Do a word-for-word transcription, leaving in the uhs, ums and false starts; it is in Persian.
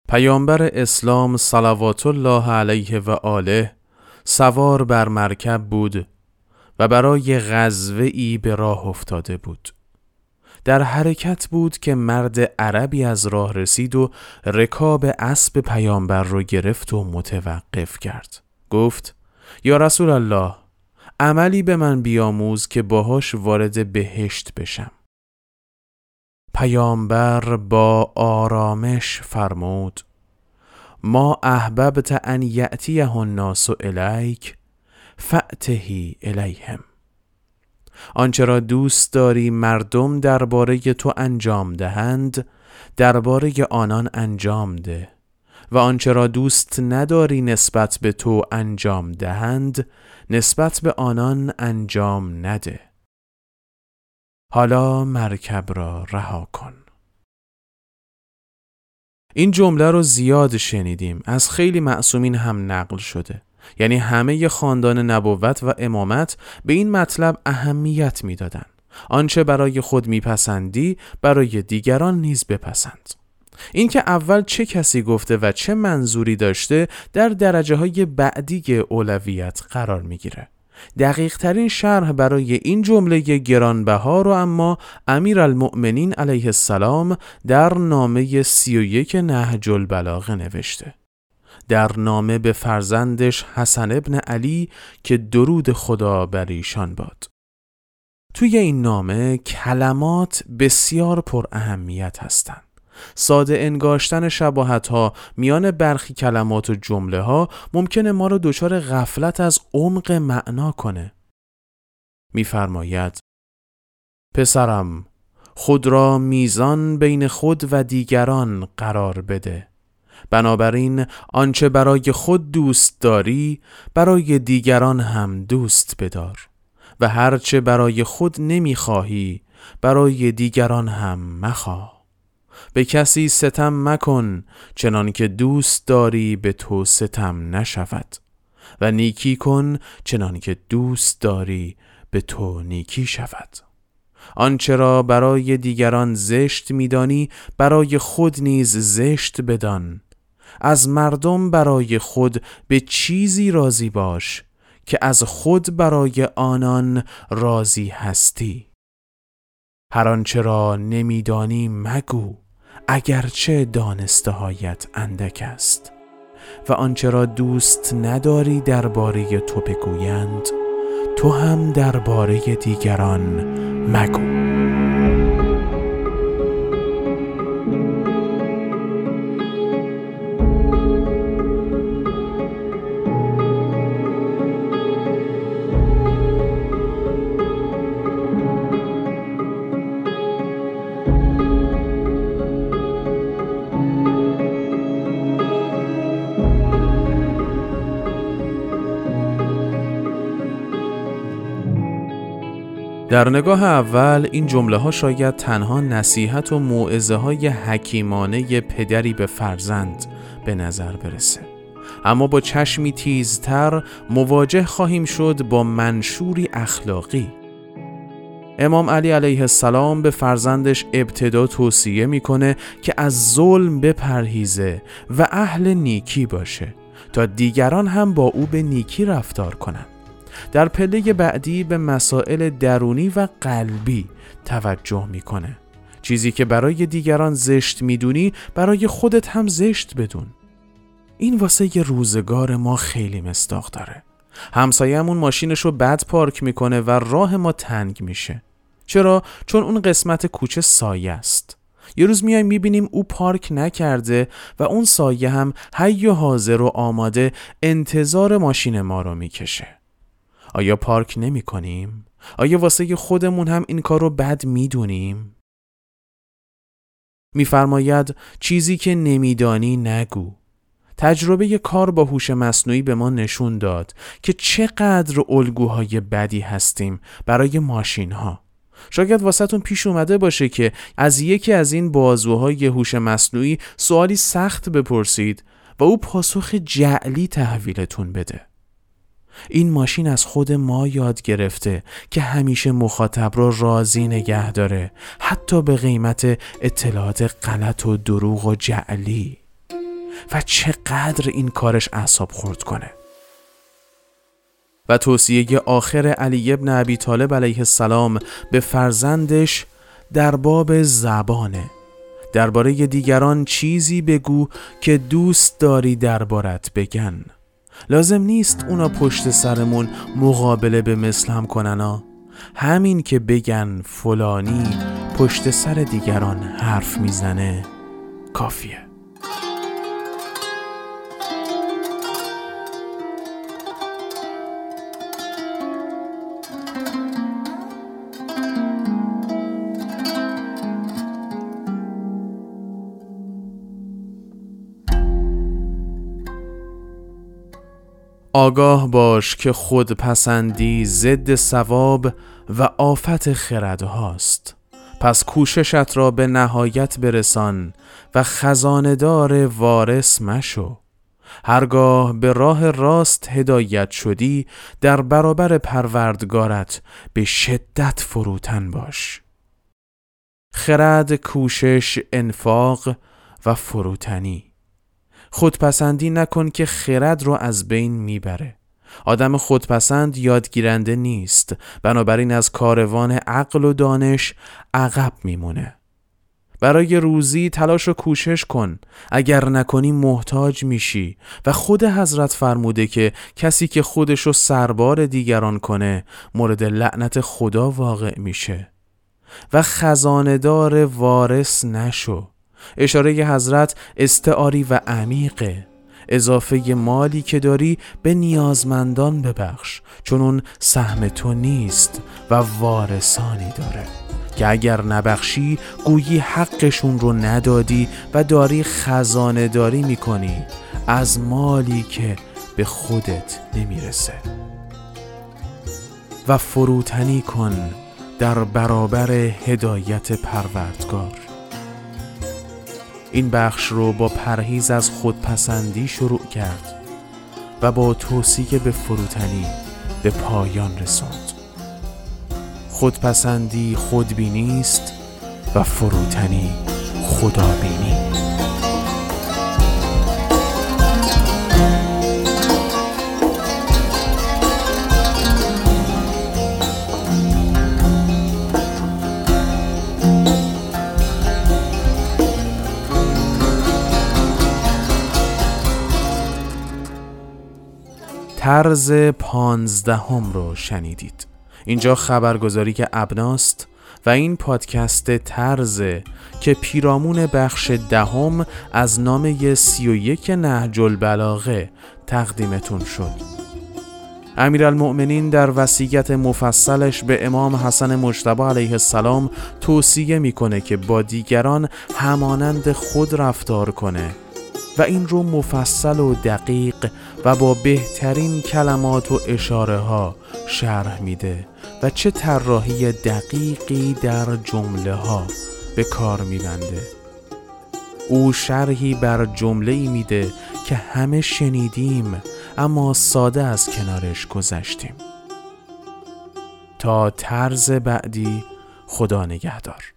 پیامبر اسلام صلوات الله علیه و آله سوار بر مرکب بود و برای غزوه‌ای به راه افتاده بود. در حرکت بود که مرد عربی از راه رسید و رکاب اسب پیامبر رو گرفت و متوقف کرد. گفت: یا رسول الله، عملی به من بیاموز که باهاش وارد بهشت بشم. پیامبر با آرامش فرمود: ما احببت ان یأتیه الناس الیک فأته الیهم. آنچه را دوست داری مردم درباره تو انجام دهند درباره آنان انجام ده و آنچه را دوست نداری نسبت به تو انجام دهند نسبت به آنان انجام نده. حالا مرکب را رها کن. این جمله رو زیاد شنیدیم، از خیلی معصومین هم نقل شده. یعنی همه خاندان نبوت و امامت به این مطلب اهمیت میدادن. آنچه برای خود میپسندی برای دیگران نیز بپسند. این که اول چه کسی گفته و چه منظوری داشته در درجه های بعدی اولویت قرار میگیره. دقیق ترین شرح برای این جمله گرانبها رو اما امیرالمؤمنین علیه السلام در نامه سی و یک نهج البلاغه نوشته. در نامه به فرزندش حسن ابن علی که درود خدا بر ایشان باد. توی این نامه کلمات بسیار پر اهمیت هستند. ساده انگاشتن شباهت ها میان برخی کلمات و جمله ها ممکنه ما رو دچار غفلت از عمق معنا کنه. میفرماید: پسرم، خود را میزان بین خود و دیگران قرار بده. بنابراین آنچه برای خود دوست داری برای دیگران هم دوست بدار و هرچه برای خود نمیخواهی برای دیگران هم مخواه. به کسی ستم مکن چنان که دوست داری به تو ستم نشود و نیکی کن چنان که دوست داری به تو نیکی شود. آنچه را برای دیگران زشت میدانی برای خود نیز زشت بدان. از مردم برای خود به چیزی راضی باش که از خود برای آنان راضی هستی. هر آنچه را نمیدانی مگو اگرچه دانسته‌هایت اندک است و آنچه را دوست نداری درباره تو بگویند تو هم درباره دیگران مگو. در نگاه اول این جمله ها شاید تنها نصیحت و موعظه های حکیمانه پدری به فرزند به نظر برسه، اما با چشمی تیزتر مواجه خواهیم شد با منشوری اخلاقی. امام علی علیه السلام به فرزندش ابتدا توصیه میکنه که از ظلم بپرهیزه و اهل نیکی باشه تا دیگران هم با او به نیکی رفتار کنن. در پله بعدی به مسائل درونی و قلبی توجه میکنه. چیزی که برای دیگران زشت میدونی برای خودت هم زشت بدون. این واسه ی روزگار ما خیلی مصداق داره. همسایه‌مون ماشینشو بد پارک میکنه و راه ما تنگ میشه. چرا؟ چون اون قسمت کوچه سایه است. یه روز میایم میبینیم او پارک نکرده و اون سایه هم حی و حاضر و آماده انتظار ماشین ما رو میکشه. آیا پارک نمی کنیم؟ آیا واسه خودمون هم این کار رو بد می دونیم؟ می فرماید چیزی که نمیدانی نگو. تجربه کار با هوش مصنوعی به ما نشون داد که چقدر الگوهای بدی هستیم برای ماشین ها. شاید واسهتون پیش اومده باشه که از یکی از این بازوهای هوش مصنوعی سوالی سخت بپرسید و او پاسخ جعلی تحویلتون بده. این ماشین از خود ما یاد گرفته که همیشه مخاطب رو راضی نگه داره، حتی به قیمت اطلاعات غلط و دروغ و جعلی. و چقدر این کارش اعصاب خورد کنه. و توصیه آخر علی ابن ابی طالب علیه السلام به فرزندش در باب زبانه. درباره دیگران چیزی بگو که دوست داری دربارت بگن. لازم نیست اونا پشت سرمون مقابله به مثل هم کنن. همین که بگن فلانی پشت سر دیگران حرف میزنه کافیه. آگاه باش که خودپسندی ضد ثواب و آفت خرد هاست. پس کوششت را به نهایت برسان و خزانه‌دار وارث مشو. هرگاه به راه راست هدایت شدی در برابر پروردگارت به شدت فروتن باش. خرد، کوشش، انفاق و فروتنی. خودپسندی نکن که خرد رو از بین میبره. آدم خودپسند یادگیرنده نیست، بنابراین از کاروان عقل و دانش عقب میمونه. برای روزی تلاش و کوشش کن، اگر نکنی محتاج میشی و خود حضرت فرموده که کسی که خودشو سربار دیگران کنه مورد لعنت خدا واقع میشه. و خزانه‌دار وارث نشو. اشاره حضرت استعاری و عمیقه. اضافه مالی که داری به نیازمندان ببخش، چون اون سهم تو نیست و وارثانی داره که اگر نبخشی گویی حقشون رو ندادی و داری خزانه داری میکنی از مالی که به خودت نمیرسه. و فروتنی کن در برابر هدایت پروردگار. این بخش رو با پرهیز از خودپسندی شروع کرد و با توصیه به فروتنی به پایان رساند. خودپسندی خودبینی است و فروتنی خدابینی. طرز پانزدهم رو شنیدید. اینجا خبرگزاری که ابناست و این پادکست طرز که پیرامون بخش دهم از نامه سی و یک نهج البلاغه تقدیمتون شد. امیرالمؤمنین در وصیت مفصلش به امام حسن مجتبی علیه السلام توصیه میکنه که با دیگران همانند خود رفتار کنه و این رو مفصل و دقیق و با بهترین کلمات و اشاره ها شرح میده و چه طراحی دقیقی در جمله ها به کار میبنده. او شرحی بر جمله ای میده که همه شنیدیم اما ساده از کنارش گذشتیم. تا طرز بعدی، خدا نگهدار.